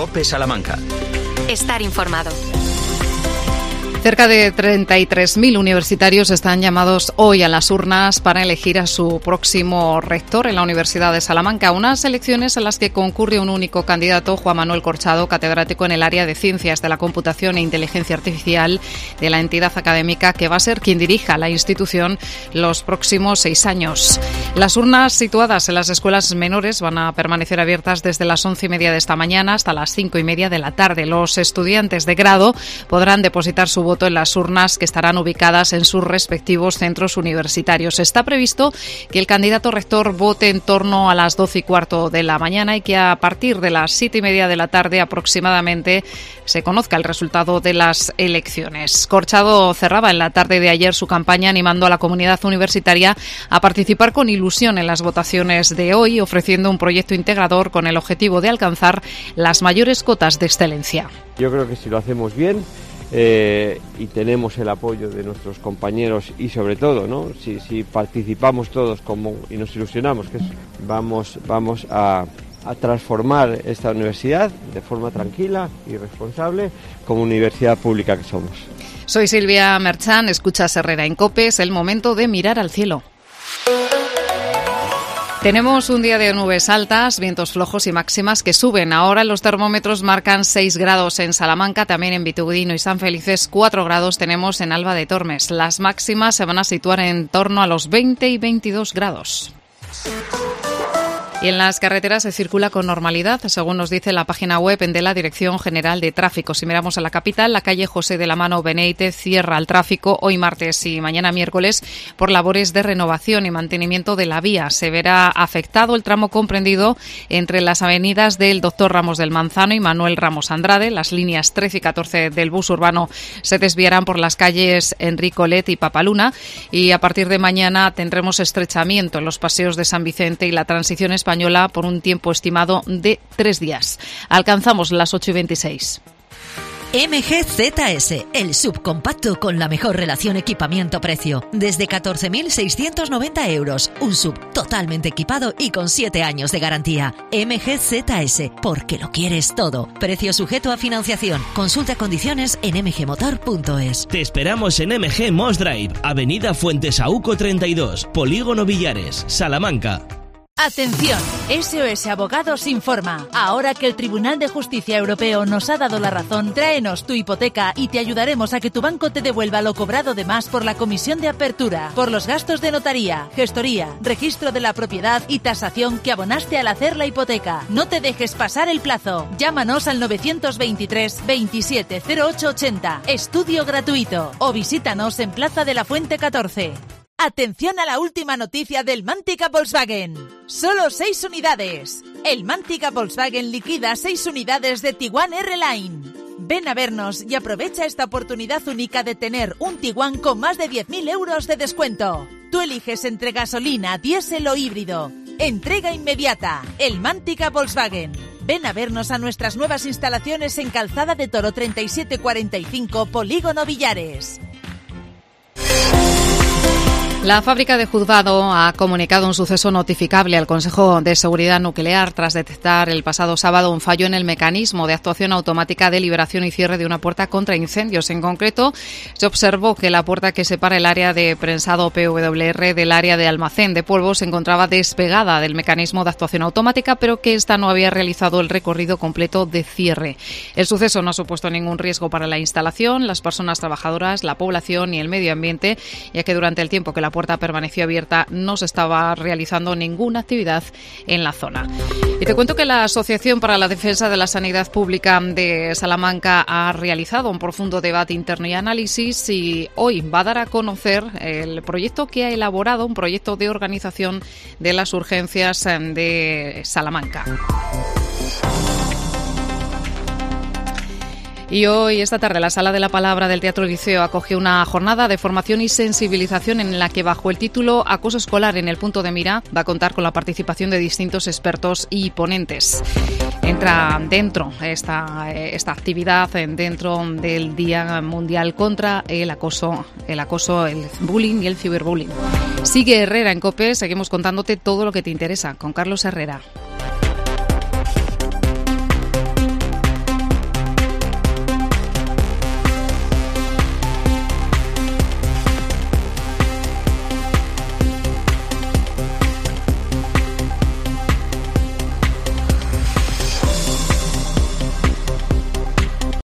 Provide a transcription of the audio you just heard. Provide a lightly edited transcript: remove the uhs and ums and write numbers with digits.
COPE Salamanca. Estar informado. Cerca de 33.000 universitarios están llamados hoy a las urnas para elegir a su próximo rector en la Universidad de Salamanca. Unas elecciones en las que concurre un único candidato, Juan Manuel Corchado, catedrático en el área de Ciencias de la Computación e Inteligencia Artificial de la entidad académica, que va a ser quien dirija la institución los próximos 6 años. Las urnas situadas en las escuelas menores van a permanecer abiertas desde las 11:30 de esta mañana hasta las 5:30 de la tarde. Los estudiantes de grado podrán depositar su voto en las urnas que estarán ubicadas en sus respectivos centros universitarios. Está previsto que el candidato rector vote en torno a las 12:15 de la mañana y que a partir de las 7:30 de la tarde aproximadamente se conozca el resultado de las elecciones. Corchado cerraba en la tarde de ayer su campaña animando a la comunidad universitaria a participar con ilusión en las votaciones de hoy, ofreciendo un proyecto integrador con el objetivo de alcanzar las mayores cotas de excelencia. Yo creo que si lo hacemos bien, y tenemos el apoyo de nuestros compañeros y sobre todo, ¿no? Si participamos todos y nos ilusionamos, que vamos a transformar esta universidad de forma tranquila y responsable como universidad pública que somos. Soy Silvia Merchán, escuchas Herrera en COPE, es el momento de mirar al cielo. Tenemos un día de nubes altas, vientos flojos y máximas que suben. Ahora los termómetros marcan 6 grados en Salamanca, también en Vitigudino y San Felices 4 grados tenemos en Alba de Tormes. Las máximas se van a situar en torno a los 20 y 22 grados. Y en las carreteras se circula con normalidad, según nos dice la página web de la Dirección General de Tráfico. Si miramos a la capital, la calle José de la Mano Beneite cierra al tráfico hoy martes y mañana miércoles por labores de renovación y mantenimiento de la vía. Se verá afectado el tramo comprendido entre las avenidas del Dr. Ramos del Manzano y Manuel Ramos Andrade. Las líneas 13 y 14 del bus urbano se desviarán por las calles Enrico Let y Papaluna, y a partir de mañana tendremos estrechamiento en los paseos de San Vicente y la transición española por un tiempo estimado de 3 días. Alcanzamos las 8:26. MGZS, el subcompacto con la mejor relación equipamiento-precio. Desde 14.690 euros. Un sub totalmente equipado y con 7 años de garantía. MGZS, porque lo quieres todo. Precio sujeto a financiación. Consulta condiciones en mgmotor.es. Te esperamos en MG Mos Drive, Avenida Fuentesauco 32, Polígono Villares, Salamanca. Atención, SOS Abogados informa. Ahora que el Tribunal de Justicia Europeo nos ha dado la razón, tráenos tu hipoteca y te ayudaremos a que tu banco te devuelva lo cobrado de más por la comisión de apertura, por los gastos de notaría, gestoría, registro de la propiedad y tasación que abonaste al hacer la hipoteca. No te dejes pasar el plazo. Llámanos al 923 27 0880. Estudio gratuito. O visítanos en Plaza de la Fuente 14. Atención a la última noticia del Mantica Volkswagen. Solo 6 unidades. El Mantica Volkswagen liquida 6 unidades de Tiguan R-Line. Ven a vernos y aprovecha esta oportunidad única de tener un Tiguan con más de 10.000 euros de descuento. Tú eliges entre gasolina, diésel o híbrido. Entrega inmediata. El Mantica Volkswagen. Ven a vernos a nuestras nuevas instalaciones en Calzada de Toro 3745, Polígono Villares. La fábrica de Juzgado ha comunicado un suceso notificable al Consejo de Seguridad Nuclear tras detectar el pasado sábado un fallo en el mecanismo de actuación automática de liberación y cierre de una puerta contra incendios. En concreto, se observó que la puerta que separa el área de prensado PWR del área de almacén de polvo se encontraba despegada del mecanismo de actuación automática, pero que ésta no había realizado el recorrido completo de cierre. El suceso no ha supuesto ningún riesgo para la instalación, las personas trabajadoras, la población y el medio ambiente, ya que durante el tiempo que la puerta permaneció abierta no se estaba realizando ninguna actividad en la zona. Y te cuento que la Asociación para la Defensa de la Sanidad Pública de Salamanca ha realizado un profundo debate interno y análisis, y hoy va a dar a conocer el proyecto que ha elaborado, un proyecto de organización de las urgencias de Salamanca. Y hoy, esta tarde, la Sala de la Palabra del Teatro Liceo acoge una jornada de formación y sensibilización en la que, bajo el título Acoso escolar en el punto de mira, va a contar con la participación de distintos expertos y ponentes. Entra dentro esta actividad dentro del Día Mundial contra el acoso, el bullying y el ciberbullying. Sigue Herrera en COPE, seguimos contándote todo lo que te interesa con Carlos Herrera.